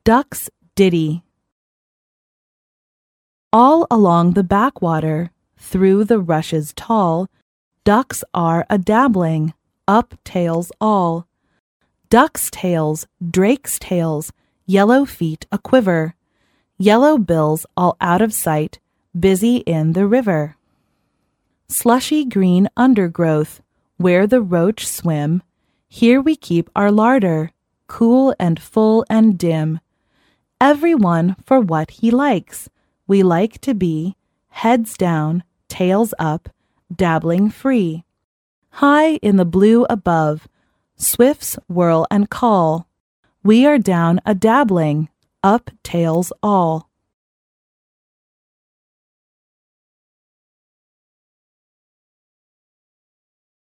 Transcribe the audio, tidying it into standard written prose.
Duck's Ditty. All along the backwater, through the rushes tall, ducks are a-dabbling, up tails all. Ducks' tails, drakes' tails, yellow feet a-quiver, yellow bills all out of sight, busy in the river. Slushy green undergrowth, where the roach swim, here we keep our larder, cool and full and dim. Every one for what he likes. We like to be heads down, tails up, dabbling free. High in the blue above, swifts whirl and call. We are down a-dabbling, up tails all.